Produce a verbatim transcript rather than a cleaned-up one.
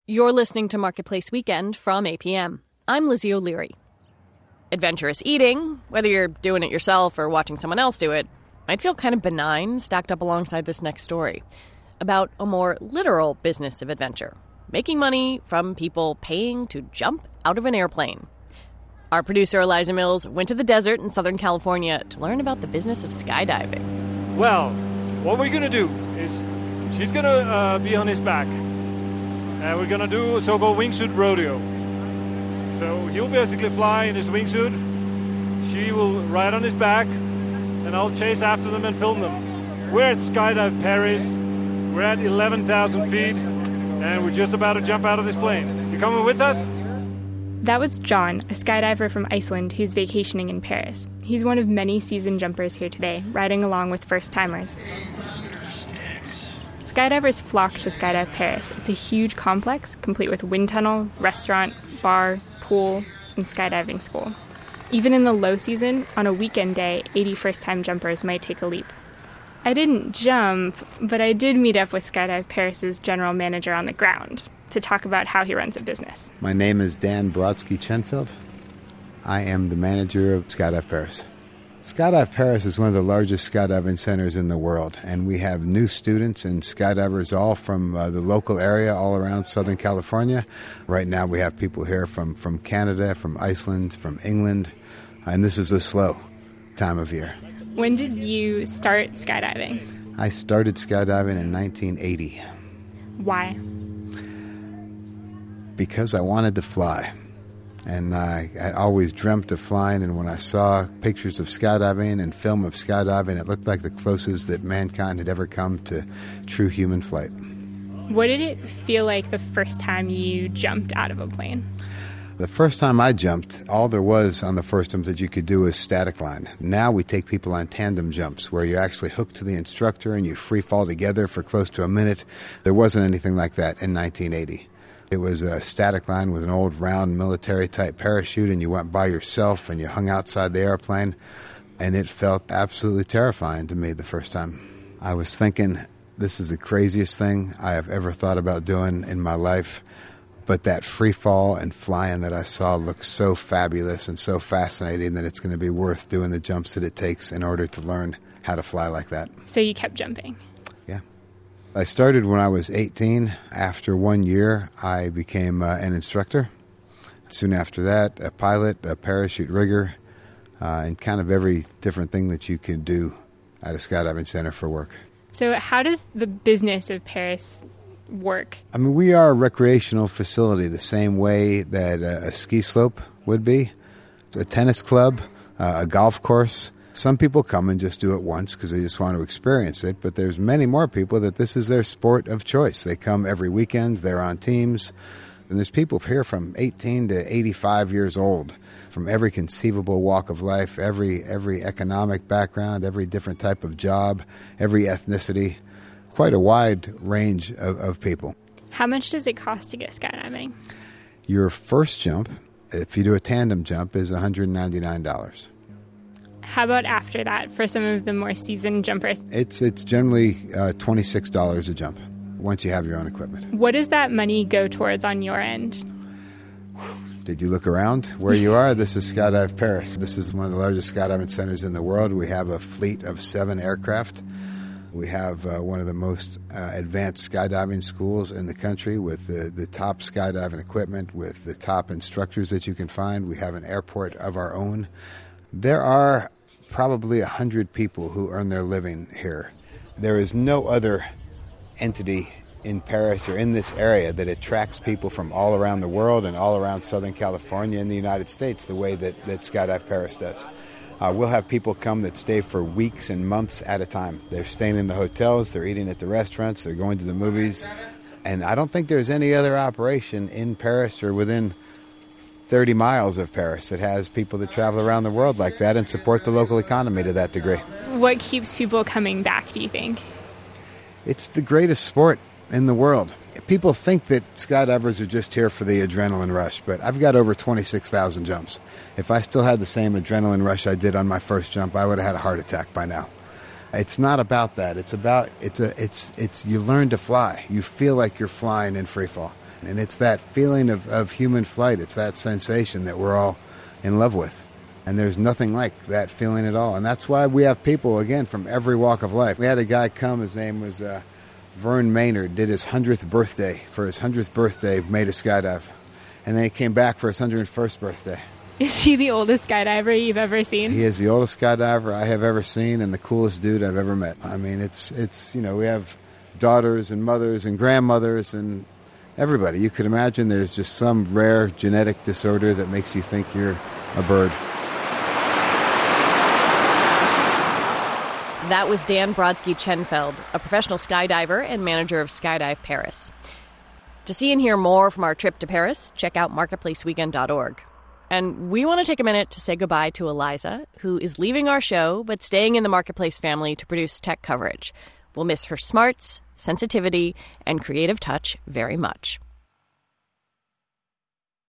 You're listening to Marketplace Weekend from A P M. I'm Lizzie O'Leary. Adventurous eating, whether you're doing it yourself or watching someone else do it, might feel kind of benign stacked up alongside this next story about a more literal business of adventure, making money from people paying to jump out of an airplane. Our producer, Eliza Mills, went to the desert in Southern California to learn about the business of skydiving. Well, what we're going to do is she's going to uh, be on his back. And we're going to do a so-called wingsuit rodeo. So he'll basically fly in his wingsuit. She will ride on his back, and I'll chase after them and film them. We're at Skydive Paris. We're at eleven thousand feet, and we're just about to jump out of this plane. You coming with us? That was John, a skydiver from Iceland who's vacationing in Paris. He's one of many seasoned jumpers here today, riding along with first-timers. Skydivers flock to Skydive Paris. It's a huge complex, complete with wind tunnel, restaurant, bar, pool, and skydiving school. Even in the low season, on a weekend day, eighty first-time jumpers might take a leap. I didn't jump, but I did meet up with Skydive Paris's general manager on the ground to talk about how he runs a business. My name is Dan Brodsky-Chenfeld. I am the manager of Skydive Paris. Skydive Paris is one of the largest skydiving centers in the world, and we have new students and skydivers all from uh, the local area all around Southern California. Right now we have people here from, from Canada, from Iceland, from England, and this is a slow time of year. When did you start skydiving? I started skydiving in nineteen eighty. Why? Because I wanted to fly. And I had always dreamt of flying, and when I saw pictures of skydiving and film of skydiving, it looked like the closest that mankind had ever come to true human flight. What did it feel like the first time you jumped out of a plane? The first time I jumped, all there was on the first jump that you could do was static line. Now we take people on tandem jumps, where you're actually hooked to the instructor and you free fall together for close to a minute. There wasn't anything like that in nineteen eighty. It was a static line with an old round military-type parachute, and you went by yourself and you hung outside the airplane, and it felt absolutely terrifying to me the first time. I was thinking, this is the craziest thing I have ever thought about doing in my life, but that free fall and flying that I saw looked so fabulous and so fascinating that it's going to be worth doing the jumps that it takes in order to learn how to fly like that. So you kept jumping? Yeah. I started when I was eighteen. After one year, I became uh, an instructor. Soon after that, a pilot, a parachute rigger, uh, and kind of every different thing that you can do at a skydiving center for work. So how does the business of Paris work? I mean, we are a recreational facility the same way that a, a ski slope would be, a tennis club, uh, a golf course. Some people come and just do it once because they just want to experience it, but there's many more people that this is their sport of choice. They come every weekend, they're on teams, and there's people here from eighteen to eighty-five years old, from every conceivable walk of life, every every economic background, every different type of job, every ethnicity, quite a wide range of, of people. How much does it cost to go skydiving? Your first jump, if you do a tandem jump, is one hundred ninety-nine dollars. How about after that for some of the more seasoned jumpers? It's it's generally uh, twenty-six dollars a jump once you have your own equipment. What does that money go towards on your end? Did you look around where you are? This is Skydive Paris. This is one of the largest skydiving centers in the world. We have a fleet of seven aircraft. We have uh, one of the most uh, advanced skydiving schools in the country with the, the top skydiving equipment, with the top instructors that you can find. We have an airport of our own. There are probably one hundred people who earn their living here. There is no other entity in Paris or in this area that attracts people from all around the world and all around Southern California and the United States the way that, that Skydive Paris does. Uh, we'll have people come that stay for weeks and months at a time. They're staying in the hotels, they're eating at the restaurants, they're going to the movies. And I don't think there's any other operation in Paris or within thirty miles of Paris that has people that travel around the world like that and support the local economy to that degree. What keeps people coming back, do you think? It's the greatest sport in the world. People think that skydivers are just here for the adrenaline rush, but I've got over twenty-six thousand jumps. If I still had the same adrenaline rush I did on my first jump, I would have had a heart attack by now. It's not about that. It's about, it's a, it's, it's, you learn to fly. You feel like you're flying in free fall. And it's that feeling of, of human flight. It's that sensation that we're all in love with. And there's nothing like that feeling at all. And that's why we have people, again, from every walk of life. We had a guy come, his name was uh, Vern Maynard, did his hundredth birthday. For his hundredth birthday, made a skydive. And then he came back for his one hundred first birthday. Is he the oldest skydiver you've ever seen? He is the oldest skydiver I have ever seen and the coolest dude I've ever met. I mean, it's, it's you know, we have daughters and mothers and grandmothers and everybody. You could imagine there's just some rare genetic disorder that makes you think you're a bird. That was Dan Brodsky-Chenfeld, a professional skydiver and manager of Skydive Paris. To see and hear more from our trip to Paris, check out marketplace weekend dot org. And we want to take a minute to say goodbye to Eliza, who is leaving our show but staying in the Marketplace family to produce tech coverage. We'll miss her smarts, sensitivity, and creative touch very much.